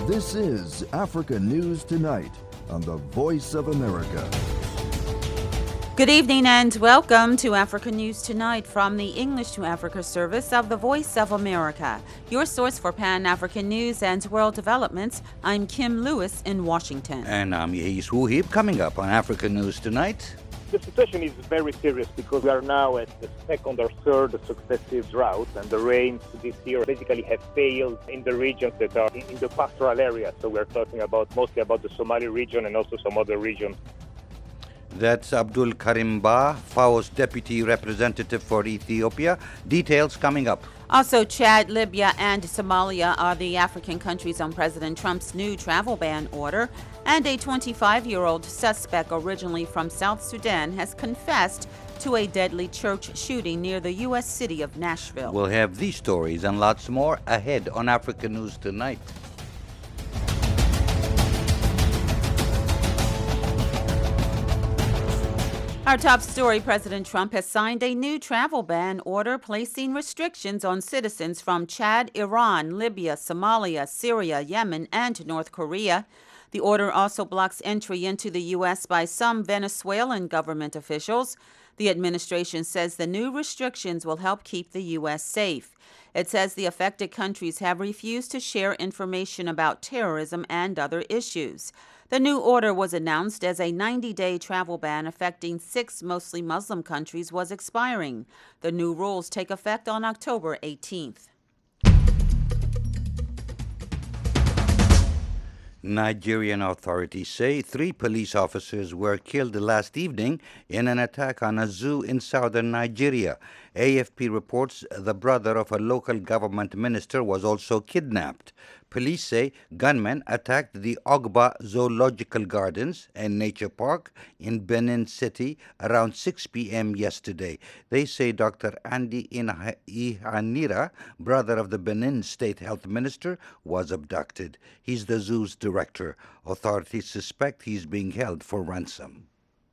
This is Africa News Tonight on the Voice of America. Good evening and welcome to Africa News Tonight from the English to Africa service of the Voice of America. Your source for Pan-African news and world developments. I'm Kim Lewis in Washington. And I'm Yehis Wuhib. Coming up on Africa News Tonight. The situation is very serious because we are now at the second or third successive drought, and the rains this year basically have failed in the regions that are in the pastoral area. So we're talking about mostly about the Somali region and also some other regions. That's Abdul Karim Ba, FAO's Deputy Representative for Ethiopia. Details coming up. Also, Chad, Libya, and Somalia are the African countries on President Trump's new travel ban order. And a 25-year-old suspect originally from South Sudan has confessed to a deadly church shooting near the U.S. city of Nashville. We'll have these stories and lots more ahead on Africa News Tonight. Our top story, President Trump has signed a new travel ban order placing restrictions on citizens from Chad, Iran, Libya, Somalia, Syria, Yemen, and North Korea. The order also blocks entry into the U.S. by some Venezuelan government officials. The administration says the new restrictions will help keep the U.S. safe. It says the affected countries have refused to share information about terrorism and other issues. The new order was announced as a 90-day travel ban affecting 6 mostly Muslim countries was expiring. The new rules take effect on October 18th. Nigerian authorities say 3 police officers were killed last evening in an attack on a zoo in southern Nigeria. AFP reports the brother of a local government minister was also kidnapped. Police say gunmen attacked the Ogba Zoological Gardens and Nature Park in Benin City around 6 p.m. yesterday. They say Dr. Andy Ihanira, brother of the Benin State Health Minister, was abducted. He's the zoo's director. Authorities suspect he's being held for ransom.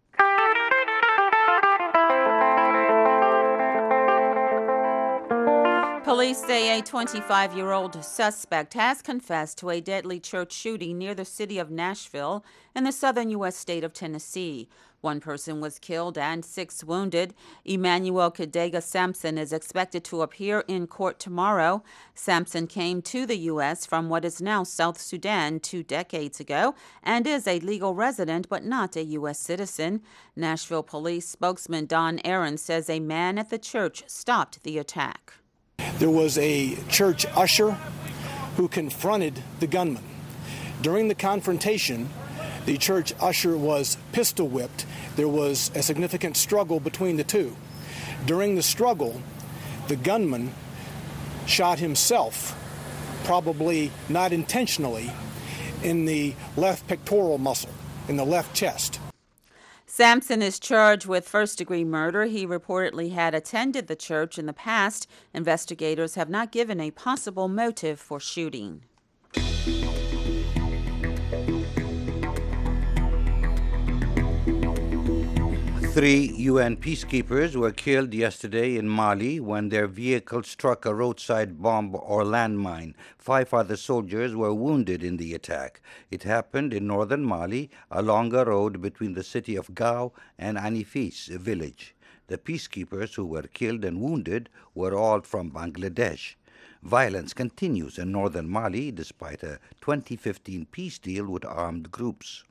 Police say a 25-year-old suspect has confessed to a deadly church shooting near the city of Nashville in the southern U.S. state of Tennessee. 1 person was killed and 6 wounded. Emmanuel Kadega Sampson is expected to appear in court tomorrow. Sampson came to the U.S. from what is now South Sudan 2 decades ago and is a legal resident but not a U.S. citizen. Nashville police spokesman Don Aaron says a man at the church stopped the attack. There was a church usher who confronted the gunman. During the confrontation, the church usher was pistol whipped. There was a significant struggle between the two. During the struggle, the gunman shot himself, probably not intentionally, in the left pectoral muscle, in the left chest. Sampson is charged with first-degree murder. He reportedly had attended the church in the past. Investigators have not given a possible motive for shooting. 3 UN peacekeepers were killed yesterday in Mali when their vehicle struck a roadside bomb or landmine. 5 other soldiers were wounded in the attack. It happened in northern Mali along a road between the city of Gao and Anifis village. The peacekeepers who were killed and wounded were all from Bangladesh. Violence continues in northern Mali despite a 2015 peace deal with armed groups.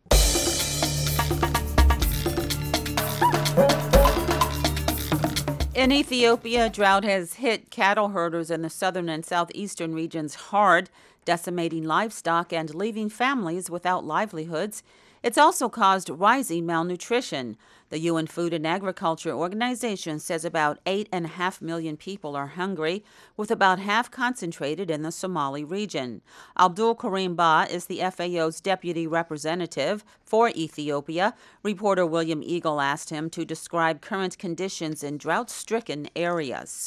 In Ethiopia, drought has hit cattle herders in the southern and southeastern regions hard, decimating livestock and leaving families without livelihoods. It's also caused rising malnutrition. The UN Food and Agriculture Organization says about 8.5 million people are hungry, with about half concentrated in the Somali region. Abdul Karim Ba is the FAO's deputy representative for Ethiopia. Reporter William Eagle asked him to describe current conditions in drought-stricken areas.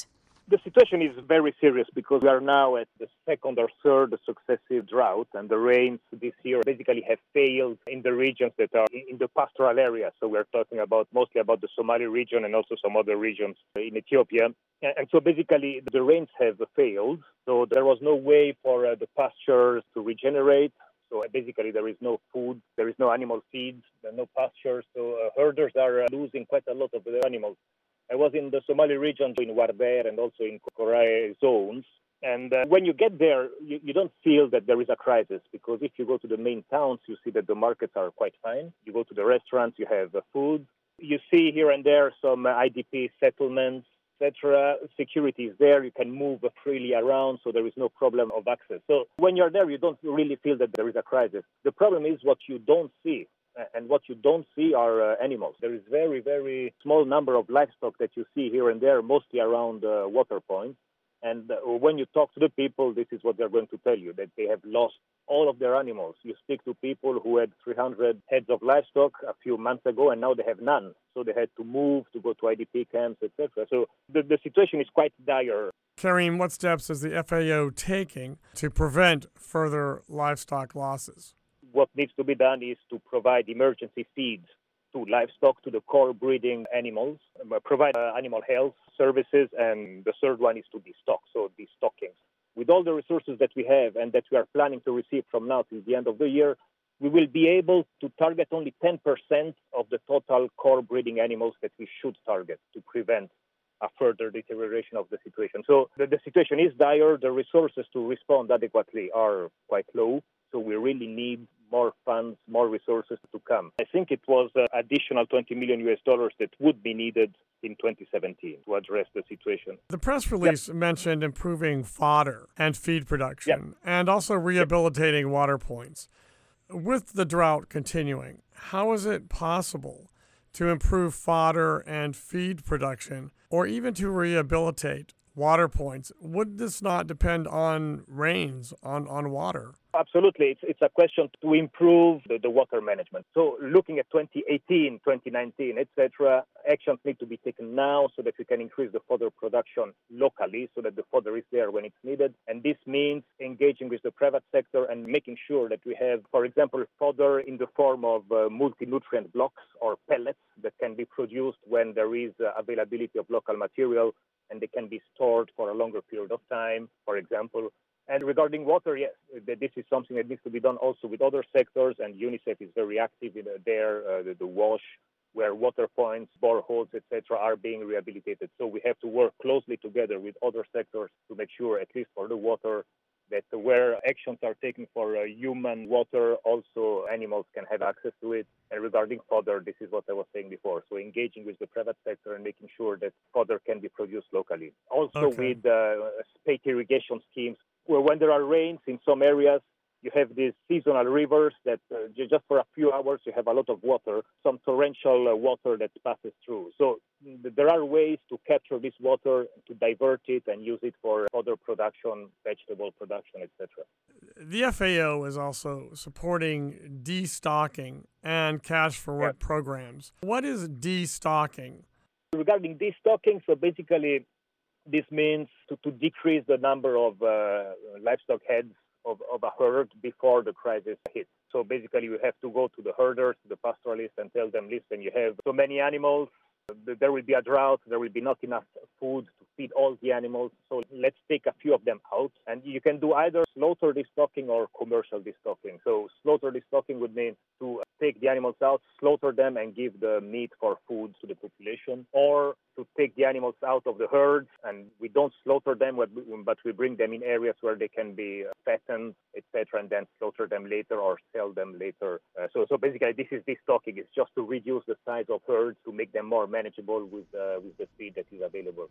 The situation is very serious because we are now at the second or third successive drought, and the rains this year basically have failed in the regions that are in the pastoral area. So we're talking mostly about the Somali region and also some other regions in Ethiopia. And so basically the rains have failed. So there was no way for the pastures to regenerate. So basically there is no food, there is no animal feed, there are no pastures. So herders are losing quite a lot of their animals. I was in the Somali region, in Warber and also in Kokorae zones. And when you get there, you don't feel that there is a crisis, because if you go to the main towns, you see that the markets are quite fine. You go to the restaurants, you have food. You see here and there some IDP settlements, etc. Security is there. You can move freely around, so there is no problem of access. So when you're there, you don't really feel that there is a crisis. The problem is what you don't see. And what you don't see are animals. There is very, very small number of livestock that you see here and there, mostly around water points. And when you talk to the people, this is what they're going to tell you, that they have lost all of their animals. You speak to people who had 300 heads of livestock a few months ago, and now they have none. So they had to move, to go to IDP camps, etc. So the situation is quite dire. Karim, what steps is the FAO taking to prevent further livestock losses? What needs to be done is to provide emergency feeds to livestock, to the core breeding animals, provide animal health services, and the third one is to destock, so destocking. With all the resources that we have and that we are planning to receive from now till the end of the year, we will be able to target only 10% of the total core breeding animals that we should target to prevent a further deterioration of the situation. So the situation is dire. The resources to respond adequately are quite low. So we really need more funds, more resources to come. I think it was additional $20 million that would be needed in 2017 to address the situation. The press release mentioned improving fodder and feed production and also rehabilitating water points. With the drought continuing, how is it possible to improve fodder and feed production or even to rehabilitate water points? Would this not depend on rains, on water? Absolutely. It's a question to improve the water management. So looking at 2018, 2019, etc., actions need to be taken now so that we can increase the fodder production locally so that the fodder is there when it's needed. And this means engaging with the private sector and making sure that we have, for example, fodder in the form of multi-nutrient blocks or pellets that can be produced when there is availability of local material, and they can be stored for a longer period of time, for example. And regarding water, yes, this is something that needs to be done also with other sectors, and UNICEF is very active in the WASH, where water points, boreholes, etc., are being rehabilitated. So we have to work closely together with other sectors to make sure, at least for the water, that where actions are taken for human water, also animals can have access to it. And regarding fodder, this is what I was saying before. So engaging with the private sector and making sure that fodder can be produced locally. Also with spate irrigation schemes, where when there are rains in some areas, you have these seasonal rivers that just for a few hours you have a lot of water, some torrential water that passes through. So there are ways to capture this water, to divert it and use it for other production, vegetable production, etc. The FAO is also supporting destocking and cash for work programs. What is destocking? Regarding destocking, so basically this means to decrease the number of livestock heads of a herd before the crisis hits. So basically you have to go to the herders, the pastoralists, and tell them, listen, you have so many animals, there will be a drought, there will be not enough food to feed all the animals, so let's take a few of them out. And you can do either slaughter destocking or commercial destocking. So slaughter destocking would mean to take the animals out, slaughter them, and give the meat for food to the population, or to take the animals out of the herds, and we don't slaughter them, but we bring them in areas where they can be fattened, etc., and then slaughter them later or sell them later. So basically, this is destocking. It's just to reduce the size of herds to make them more manageable with the feed that is available.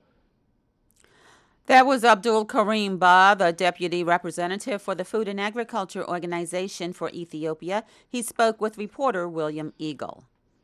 That was Abdul Karim Ba, the Deputy Representative for the Food and Agriculture Organization for Ethiopia. He spoke with reporter William Eagle.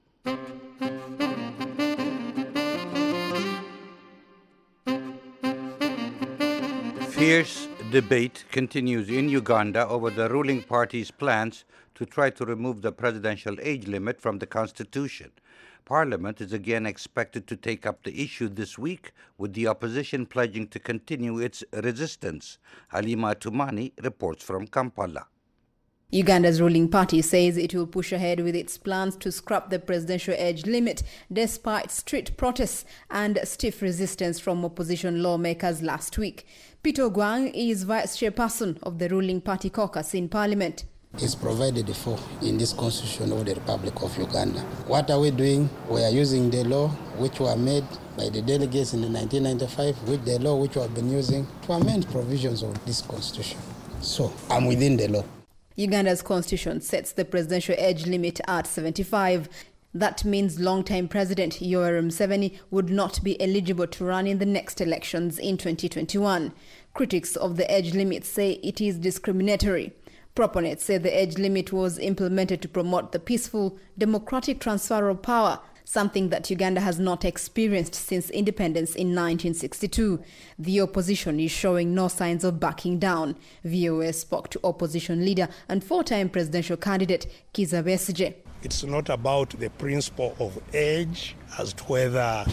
Fierce debate continues in Uganda over the ruling party's plans to try to remove the presidential age limit from the constitution. Parliament is again expected to take up the issue this week, with the opposition pledging to continue its resistance. Halima Tumani reports from Kampala. Uganda's ruling party says it will push ahead with its plans to scrap the presidential age limit despite street protests and stiff resistance from opposition lawmakers last week. Peter Gwang is vice chairperson of the ruling party caucus in parliament. Is provided for in this constitution of the Republic of Uganda. What are we doing? We are using the law which were made by the delegates in the 1995 with the law which we have been using to amend provisions of this constitution. So I'm within the law. Uganda's constitution sets the presidential age limit at 75. That means long-time President Yoweri Museveni would not be eligible to run in the next elections in 2021. Critics of the age limit say it is discriminatory. Proponents say the age limit was implemented to promote the peaceful, democratic transfer of power, something that Uganda has not experienced since independence in 1962. The opposition is showing no signs of backing down. VOA spoke to opposition leader and four-time presidential candidate Kizza Besigye. It's not about the principle of age as to whether, a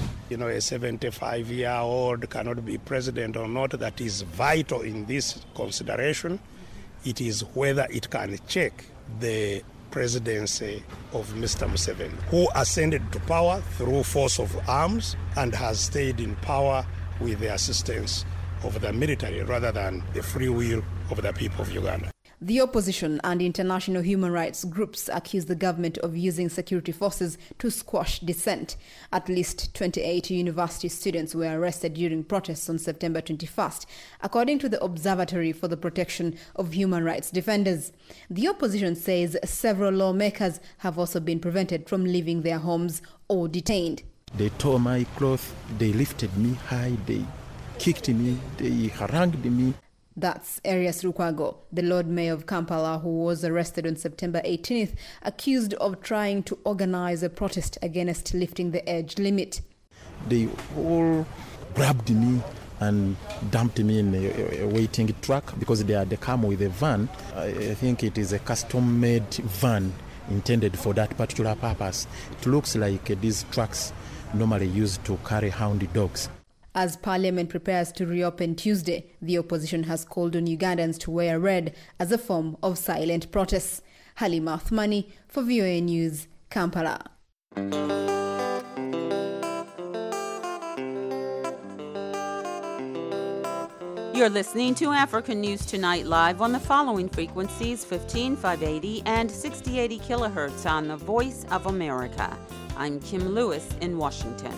75-year-old cannot be president or not. That is vital in this consideration. It is whether it can check the presidency of Mr. Museveni, who ascended to power through force of arms and has stayed in power with the assistance of the military rather than the free will of the people of Uganda. The opposition and international human rights groups accuse the government of using security forces to squash dissent. At least 28 university students were arrested during protests on September 21st, according to the Observatory for the Protection of Human Rights Defenders. The opposition says several lawmakers have also been prevented from leaving their homes or detained. They tore my clothes, they lifted me high, they kicked me, they harangued me. That's Erias Lukwago, the Lord Mayor of Kampala, who was arrested on September 18th, accused of trying to organize a protest against lifting the age limit. They all grabbed me and dumped me in a waiting truck because they had come with a van. I think it is a custom-made van intended for that particular purpose. It looks like these trucks normally used to carry hound dogs. As Parliament prepares to reopen Tuesday, the opposition has called on Ugandans to wear red as a form of silent protest. Halima Athmani for VOA News, Kampala. You're listening to African News Tonight live on the following frequencies: 15580 and 6080 kilohertz on the Voice of America. I'm Kim Lewis in Washington.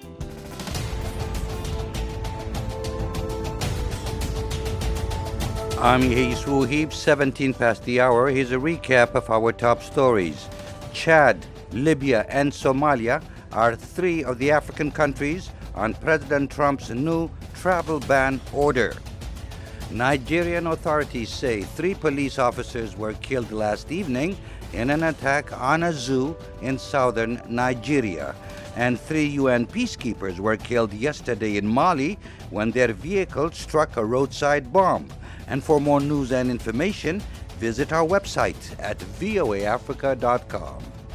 I'm Yesu Heap, 17 past the hour. Here's a recap of our top stories. Chad, Libya, and Somalia are three of the African countries on President Trump's new travel ban order. Nigerian authorities say 3 police officers were killed last evening in an attack on a zoo in southern Nigeria. And 3 UN peacekeepers were killed yesterday in Mali when their vehicle struck a roadside bomb. And for more news and information, visit our website at voaafrica.com.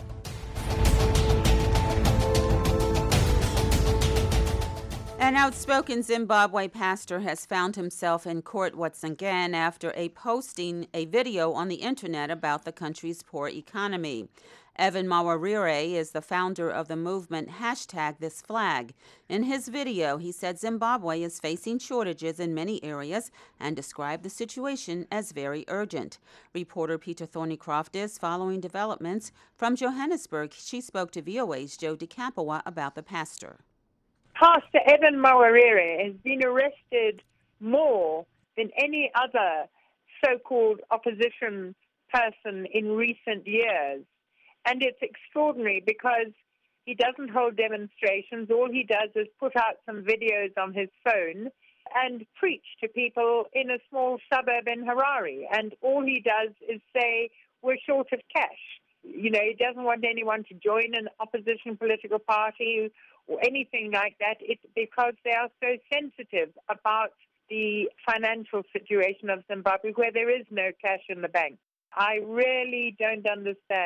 An outspoken Zimbabwe pastor has found himself in court once again after posting a video on the internet about the country's poor economy. Evan Mawarire is the founder of the movement #ThisFlag. In his video, he said Zimbabwe is facing shortages in many areas and described the situation as very urgent. Reporter Peter Thornycroft is following developments from Johannesburg. She spoke to VOA's Joe DeCampoa about the pastor. Pastor Evan Mawarire has been arrested more than any other so-called opposition person in recent years. And it's extraordinary because he doesn't hold demonstrations. All he does is put out some videos on his phone and preach to people in a small suburb in Harare. And all he does is say, we're short of cash. He doesn't want anyone to join an opposition political party or anything like that. It's because they are so sensitive about the financial situation of Zimbabwe, where there is no cash in the bank. I really don't understand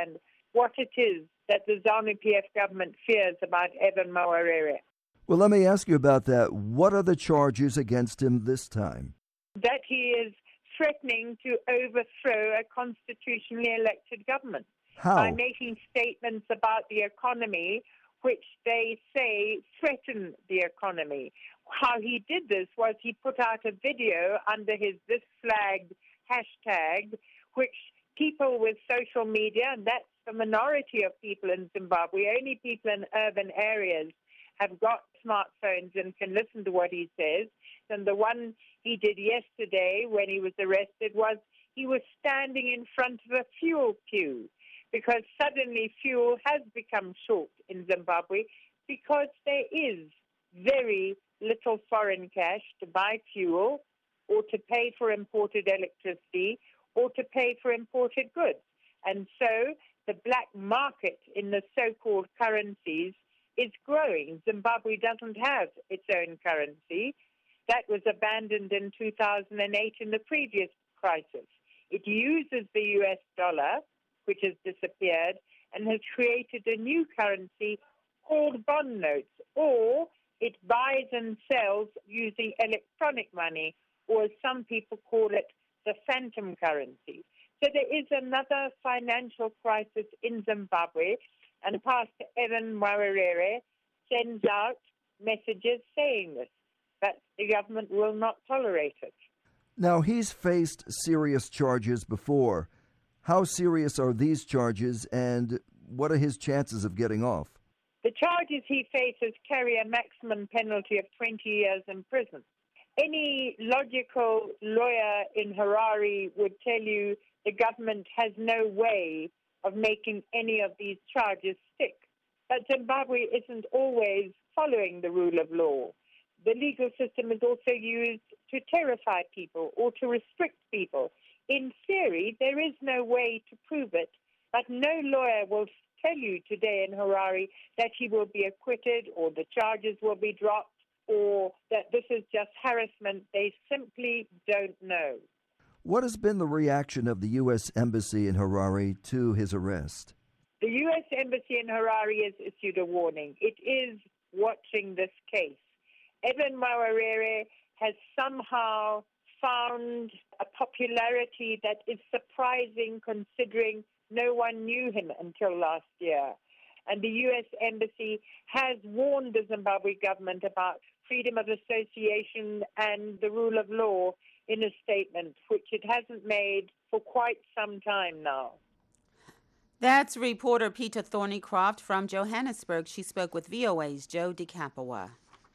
what it is that the ZANU-PF government fears about Evan Mawarire. Well, let me ask you about that. What are the charges against him this time? That he is threatening to overthrow a constitutionally elected government. How? By making statements about the economy which they say threaten the economy. How he did this was he put out a video under his This Flag hashtag, which people with social media, and that's the minority of people in Zimbabwe, only people in urban areas have got smartphones and can listen to what he says. And the one he did yesterday when he was arrested was he was standing in front of a fuel queue, because suddenly fuel has become short in Zimbabwe because there is very little foreign cash to buy fuel or to pay for imported electricity or to pay for imported goods. And so the black market in the so-called currencies is growing. Zimbabwe doesn't have its own currency. That was abandoned in 2008 in the previous crisis. It uses the US dollar, which has disappeared, and has created a new currency called bond notes, or it buys and sells using electronic money, or as some people call it, the phantom currency. So there is another financial crisis in Zimbabwe, and Pastor Evan Mawarire sends out messages saying this, that the government will not tolerate it. Now, he's faced serious charges before. How serious are these charges, and what are his chances of getting off? The charges he faces carry a maximum penalty of 20 years in prison. Any logical lawyer in Harare would tell you the government has no way of making any of these charges stick. But Zimbabwe isn't always following the rule of law. The legal system is also used to terrify people or to restrict people. In theory, there is no way to prove it, but no lawyer will tell you today in Harare that he will be acquitted or the charges will be dropped or that this is just harassment. They simply don't know. What has been the reaction of the U.S. Embassy in Harare to his arrest? The U.S. Embassy in Harare has issued a warning. It is watching this case. Evan Mawarire has somehow found a popularity that is surprising considering no one knew him until last year. And the U.S. Embassy has warned the Zimbabwe government about freedom of association and the rule of law in a statement, which it hasn't made for quite some time now. That's reporter Peter Thornycroft from Johannesburg. She spoke with VOA's Joe DeCapua.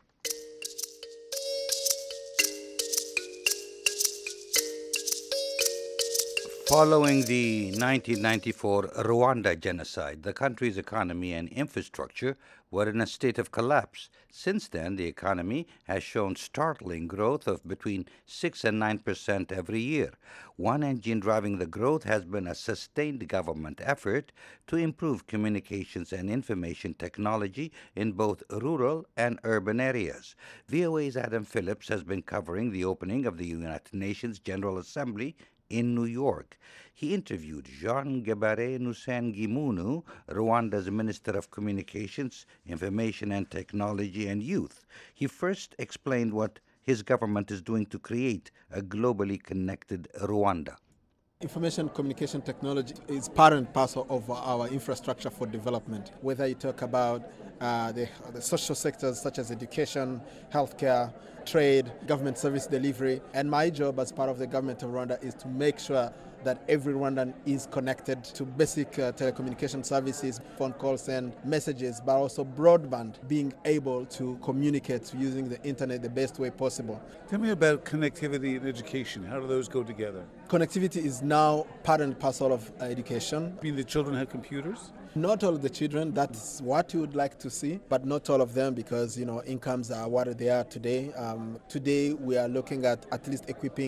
Following the 1994 Rwanda genocide, the country's economy and infrastructure were in a state of collapse. Since then, the economy has shown startling growth of between 6 and 9% every year. One engine driving the growth has been a sustained government effort to improve communications and information technology in both rural and urban areas. VOA's Adam Phillips has been covering the opening of the United Nations General Assembly in New York. He interviewed Jean Gebare Nusengimunu, Rwanda's Minister of Communications, Information and Technology and Youth. He first explained what his government is doing to create a globally connected Rwanda. Information communication technology is part and parcel of our infrastructure for development. Whether you talk about the social sectors such as education, healthcare, trade, government service delivery. And my job as part of the government of Rwanda is to make sure that every Rwandan is connected to basic telecommunication services, phone calls and messages, but also broadband, being able to communicate using the internet the best way possible. Tell me about connectivity and education. How do those go together? Connectivity is now part and parcel of education. You mean the children have computers? Not all of the children, that's what you would like to see, but not all of them because, incomes are what they are today. Today we are looking at least equipping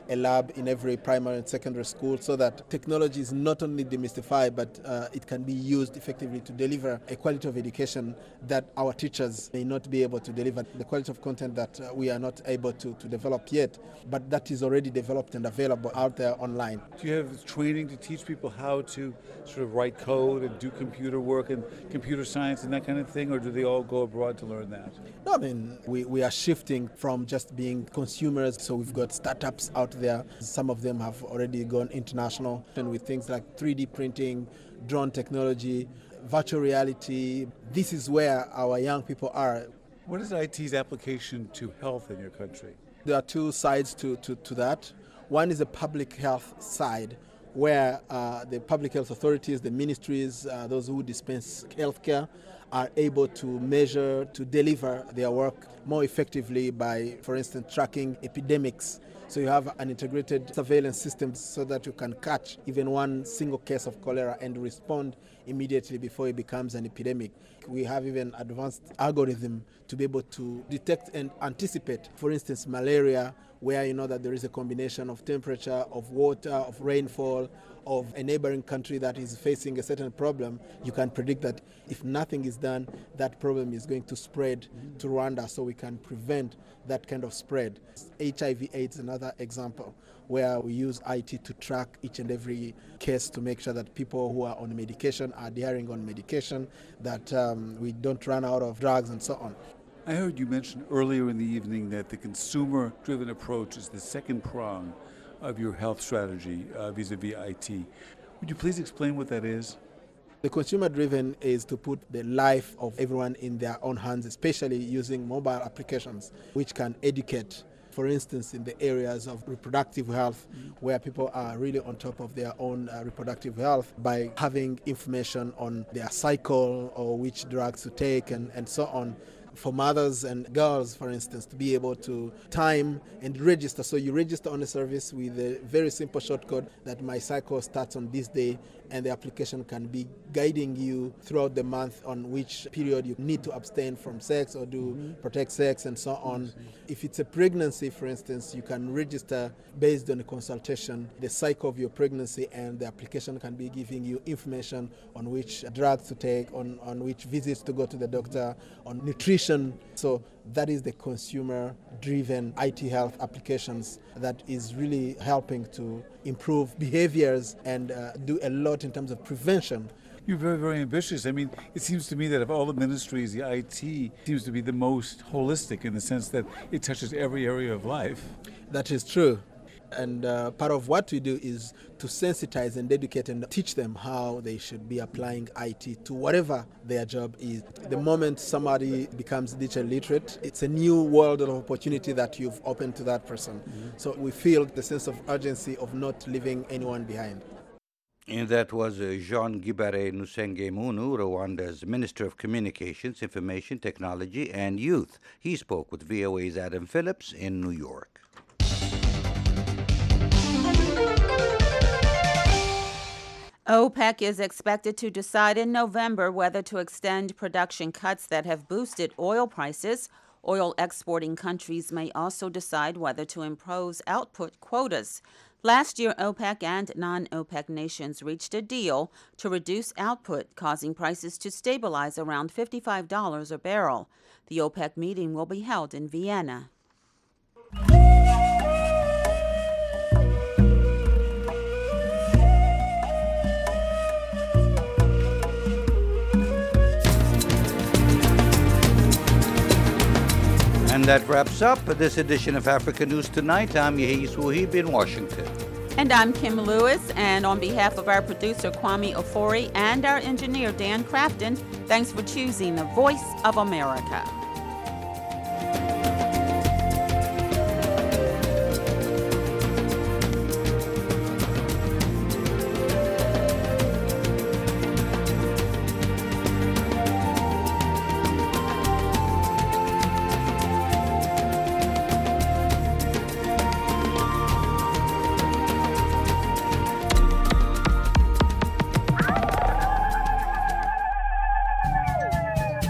a lab in every primary and secondary school so that technology is not only demystified, but it can be used effectively to deliver a quality of education that our teachers may not be able to deliver, the quality of content that we are not able to develop yet, but that is already developed and available out there online. Do you have training to teach people how to sort of write code and do computer work and computer science and that kind of thing, or do they all go abroad to learn that? No, I mean, we are shifting from just being consumers, so we've got startups out there. Some of them have already gone international, and with things like 3D printing, drone technology, virtual reality. This is where our young people are. What is IT's application to health in your country? There are two sides to that. One is the public health side, where the public health authorities, the ministries, those who dispense healthcare, are able to measure, to deliver their work more effectively by, for instance, tracking epidemics. So you have an integrated surveillance system so that you can catch even one single case of cholera and respond immediately before it becomes an epidemic. We have even advanced algorithm to be able to detect and anticipate, for instance, malaria, where you know that there is a combination of temperature, of water, of rainfall, of a neighboring country that is facing a certain problem. You can predict that if nothing is done, that problem is going to spread to Rwanda, so we can prevent that kind of spread. HIV/AIDS is another example where we use IT to track each and every case to make sure that people who are on medication are adhering on medication, that we don't run out of drugs and so on. I heard you mention earlier in the evening that the consumer-driven approach is the second prong of your health strategy vis-a-vis IT. Would you please explain what that is? The consumer-driven is to put the life of everyone in their own hands, especially using mobile applications which can educate, for instance, in the areas of reproductive health, where people are really on top of their own reproductive health by having information on their cycle or which drugs to take and so on. For mothers and girls, for instance, to be able to time and register. So you register on a service with a very simple shortcode that my cycle starts on this day, and the application can be guiding you throughout the month on which period you need to abstain from sex or do protect sex and so on. If it's a pregnancy, for instance, you can register based on a consultation, the cycle of your pregnancy, and the application can be giving you information on which drugs to take, on which visits to go to the doctor, on nutrition. So that is the consumer-driven IT health applications that is really helping to improve behaviors and do a lot in terms of prevention. You're very, very ambitious. I mean, it seems to me that of all the ministries, the IT seems to be the most holistic in the sense that it touches every area of life. That is true. And part of what we do is to sensitize and educate and teach them how they should be applying IT to whatever their job is. The moment somebody becomes digital literate, it's a new world of opportunity that you've opened to that person. So we feel the sense of urgency of not leaving anyone behind. And that was Jean Gibare Nusengemunu, Rwanda's Minister of Communications, Information Technology and Youth. He spoke with VOA's Adam Phillips in New York. OPEC is expected to decide in November whether to extend production cuts that have boosted oil prices. Oil exporting countries may also decide whether to impose output quotas. Last year, OPEC and non-OPEC nations reached a deal to reduce output, causing prices to stabilize around $55 a barrel. The OPEC meeting will be held in Vienna. And that wraps up this edition of Africa News Tonight. I'm Yehi Swahib in Washington. And I'm Kim Lewis. And on behalf of our producer, Kwame Ofori, and our engineer, Dan Crafton, thanks for choosing the Voice of America.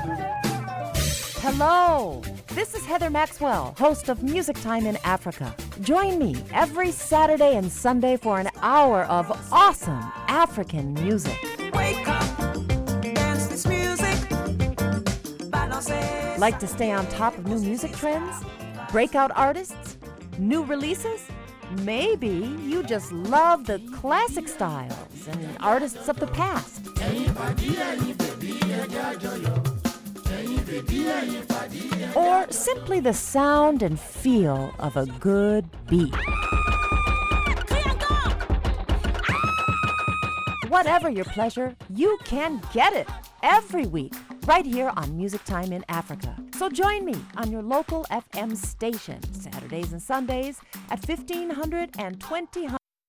Hello, this is Heather Maxwell, host of Music Time in Africa. Join me every Saturday and Sunday for an hour of awesome African music. Wake up, dance this music. Like to stay on top of new music trends? Breakout artists? New releases? Maybe you just love the classic styles and artists of the past. Or simply the sound and feel of a good beat. Whatever your pleasure, you can get it every week right here on Music Time in Africa. So join me on your local FM station Saturdays and Sundays at 1500 and 2000.